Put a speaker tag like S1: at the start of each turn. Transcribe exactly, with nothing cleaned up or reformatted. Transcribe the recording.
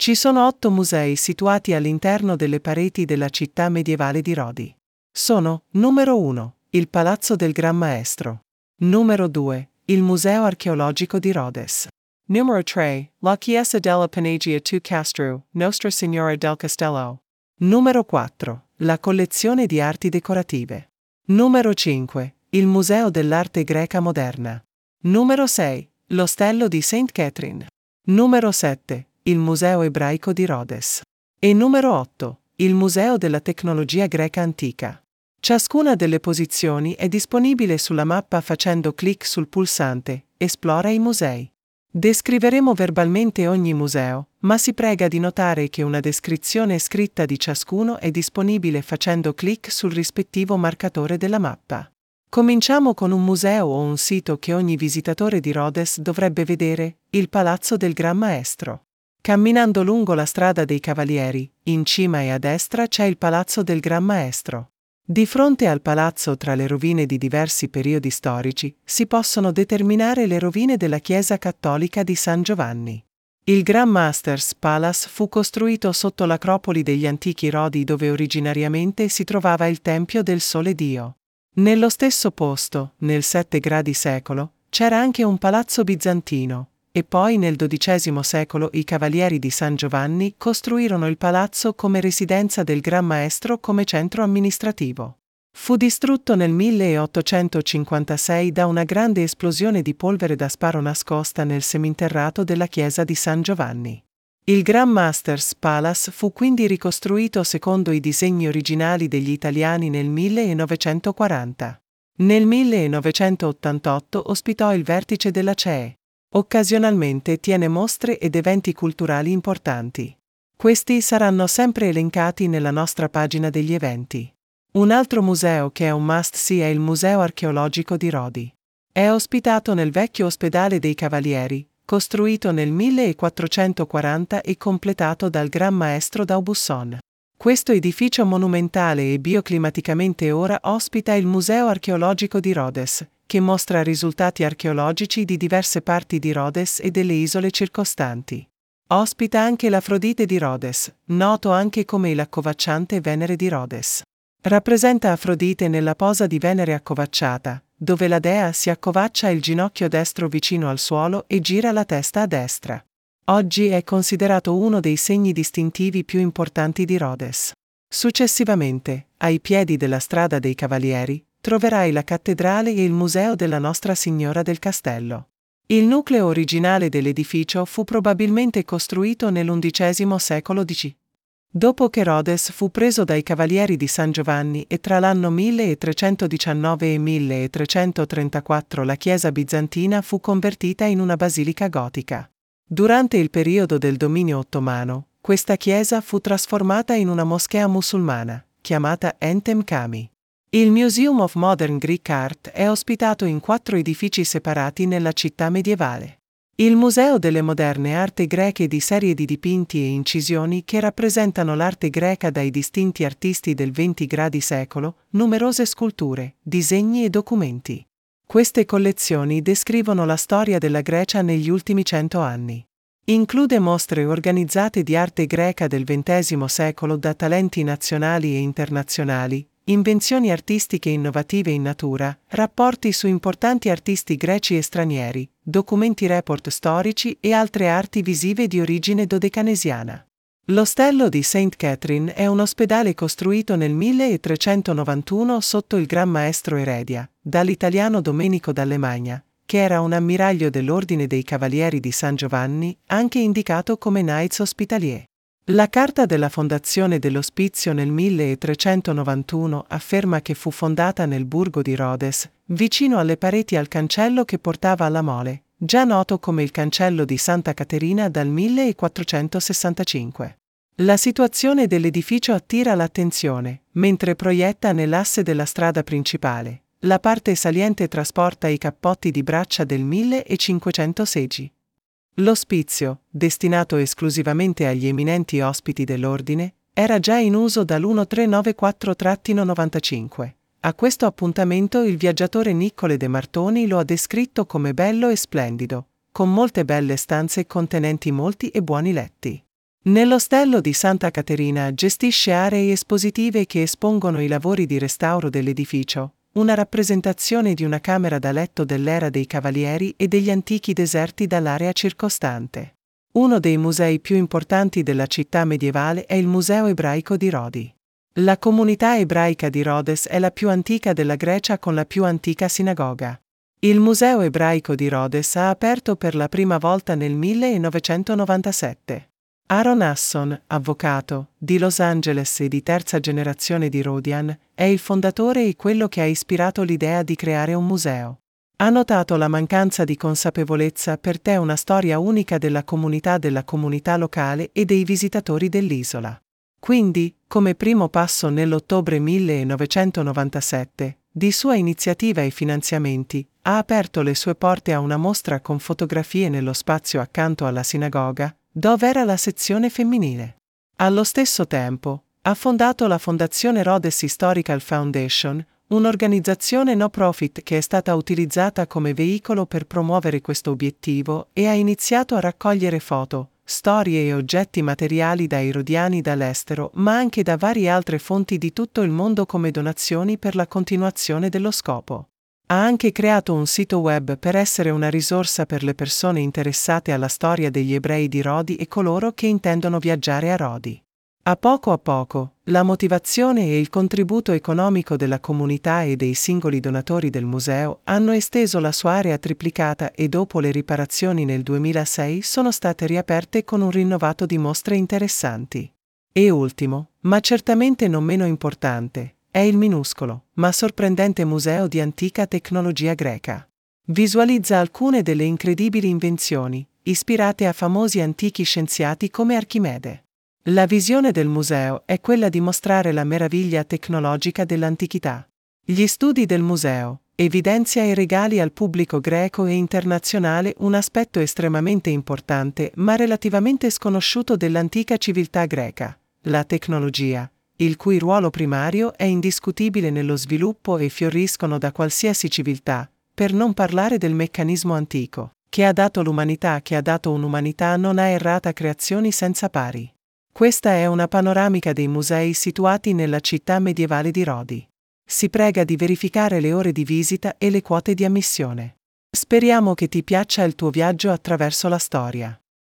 S1: Ci sono otto musei situati all'interno delle pareti della città medievale di Rodi. Sono: numero uno, il Palazzo del Gran Maestro. Numero due, il Museo Archeologico di Rhodes. Numero tre, la Chiesa della Panagia tu Castru, Nostra Signora del Castello. Numero quattro, la collezione di arti decorative. Numero cinque, il Museo dell'Arte Greca Moderna. Numero sei, l'Ostello di Saint Catherine. Numero sette, il Museo Ebraico di Rhodes. E numero otto, il Museo della Tecnologia Greca Antica. Ciascuna delle posizioni è disponibile sulla mappa facendo clic sul pulsante Esplora i musei. Descriveremo verbalmente ogni museo, ma si prega di notare che una descrizione scritta di ciascuno è disponibile facendo clic sul rispettivo marcatore della mappa. Cominciamo con un museo o un sito che ogni visitatore di Rhodes dovrebbe vedere, il Palazzo del Gran Maestro. Camminando lungo la strada dei Cavalieri, in cima e a destra c'è il Palazzo del Gran Maestro. Di fronte al palazzo, tra le rovine di diversi periodi storici, si possono determinare le rovine della chiesa cattolica di San Giovanni. Il Grand Master's Palace fu costruito sotto l'acropoli degli antichi Rodi, dove originariamente si trovava il Tempio del Sole Dio. Nello stesso posto, nel sette gradi secolo, c'era anche un palazzo bizantino, e poi nel dodicesimo secolo i Cavalieri di San Giovanni costruirono il palazzo come residenza del Gran Maestro come centro amministrativo. Fu distrutto nel milleottocentocinquantasei da una grande esplosione di polvere da sparo nascosta nel seminterrato della chiesa di San Giovanni. Il Grand Master's Palace fu quindi ricostruito secondo i disegni originali degli italiani nel millenovecentoquaranta. Nel millenovecentottantotto ospitò il vertice della C E E. Occasionalmente tiene mostre ed eventi culturali importanti. Questi saranno sempre elencati nella nostra pagina degli eventi. Un altro museo che è un must-see è il Museo Archeologico di Rodi. È ospitato nel vecchio ospedale dei Cavalieri, costruito nel millequattrocentoquaranta e completato dal Gran Maestro d'Aubusson. Questo edificio monumentale e bioclimaticamente ora ospita il Museo Archeologico di Rhodes, che mostra risultati archeologici di diverse parti di Rhodes e delle isole circostanti. Ospita anche l'Afrodite di Rhodes, noto anche come l'accovacciante Venere di Rhodes. Rappresenta Afrodite nella posa di Venere accovacciata, dove la dea si accovaccia il ginocchio destro vicino al suolo e gira la testa a destra. Oggi è considerato uno dei segni distintivi più importanti di Rhodes. Successivamente, ai piedi della strada dei Cavalieri, troverai la cattedrale e il museo della Nostra Signora del Castello. Il nucleo originale dell'edificio fu probabilmente costruito nell'undicesimo secolo D C. Dopo che Rhodes fu preso dai Cavalieri di San Giovanni e tra l'anno milletrecentodiciannove e milletrecentotrentaquattro la chiesa bizantina fu convertita in una basilica gotica. Durante il periodo del dominio ottomano, questa chiesa fu trasformata in una moschea musulmana, chiamata Entem Kami. Il Museum of Modern Greek Art è ospitato in quattro edifici separati nella città medievale. Il Museo delle Moderne Arte Greche di serie di dipinti e incisioni che rappresentano l'arte greca dai distinti artisti del venti gradi secolo, numerose sculture, disegni e documenti. Queste collezioni descrivono la storia della Grecia negli ultimi cento anni. Include mostre organizzate di arte greca del ventesimo secolo da talenti nazionali e internazionali, invenzioni artistiche innovative in natura, rapporti su importanti artisti greci e stranieri, documenti report storici e altre arti visive di origine dodecanesiana. L'Ostello di Saint Catherine è un ospedale costruito nel milletrecentonovantuno sotto il Gran Maestro Eredia, dall'italiano Domenico Dallemagna, che era un ammiraglio dell'Ordine dei Cavalieri di San Giovanni, anche indicato come Knights Hospitalier. La carta della fondazione dell'ospizio nel milletrecentonovantuno afferma che fu fondata nel borgo di Rhodes, vicino alle pareti al cancello che portava alla Mole, già noto come il Cancello di Santa Caterina dal millequattrocentosessantacinque. La situazione dell'edificio attira l'attenzione, mentre proietta nell'asse della strada principale. La parte saliente trasporta i cappotti di braccia del millecinquecentosedici. L'ospizio, destinato esclusivamente agli eminenti ospiti dell'ordine, era già in uso dal milletrenovecentonovantaquattro novantacinque. A questo appuntamento il viaggiatore Niccole de Martoni lo ha descritto come bello e splendido, con molte belle stanze contenenti molti e buoni letti. Nell'Ostello di Santa Caterina gestisce aree espositive che espongono i lavori di restauro dell'edificio, una rappresentazione di una camera da letto dell'era dei Cavalieri e degli antichi deserti dall'area circostante. Uno dei musei più importanti della città medievale è il Museo ebraico di Rodi. La comunità ebraica di Rhodes è la più antica della Grecia con la più antica sinagoga. Il Museo ebraico di Rhodes ha aperto per la prima volta nel millenovecentonovantasette. Aaron Hasson, avvocato, di Los Angeles e di terza generazione di Rhodian, è il fondatore e quello che ha ispirato l'idea di creare un museo. Ha notato la mancanza di consapevolezza per te una storia unica della comunità della comunità locale e dei visitatori dell'isola. Quindi, come primo passo nell'ottobre millenovecentonovantasette, di sua iniziativa e finanziamenti, ha aperto le sue porte a una mostra con fotografie nello spazio accanto alla sinagoga, dove era la sezione femminile. Allo stesso tempo, ha fondato la Fondazione Rhodes Historical Foundation, un'organizzazione no profit che è stata utilizzata come veicolo per promuovere questo obiettivo e ha iniziato a raccogliere foto, storie e oggetti materiali dai rodiani dall'estero, ma anche da varie altre fonti di tutto il mondo come donazioni per la continuazione dello scopo. Ha anche creato un sito web per essere una risorsa per le persone interessate alla storia degli ebrei di Rodi e coloro che intendono viaggiare a Rodi. A poco a poco, la motivazione e il contributo economico della comunità e dei singoli donatori del museo hanno esteso la sua area triplicata e dopo le riparazioni nel duemilasei sono state riaperte con un rinnovato di mostre interessanti. E ultimo, ma certamente non meno importante, è il minuscolo, ma sorprendente museo di antica tecnologia greca. Visualizza alcune delle incredibili invenzioni, ispirate a famosi antichi scienziati come Archimede. La visione del museo è quella di mostrare la meraviglia tecnologica dell'antichità. Gli studi del museo evidenzia e regali al pubblico greco e internazionale un aspetto estremamente importante ma relativamente sconosciuto dell'antica civiltà greca, la tecnologia, il cui ruolo primario è indiscutibile nello sviluppo e fioriscono da qualsiasi civiltà, per non parlare del meccanismo antico, che ha dato l'umanità che ha dato un'umanità non ha errata creazioni senza pari. Questa è una panoramica dei musei situati nella città medievale di Rodi. Si prega di verificare le ore di visita e le quote di ammissione. Speriamo che ti piaccia il tuo viaggio attraverso la storia.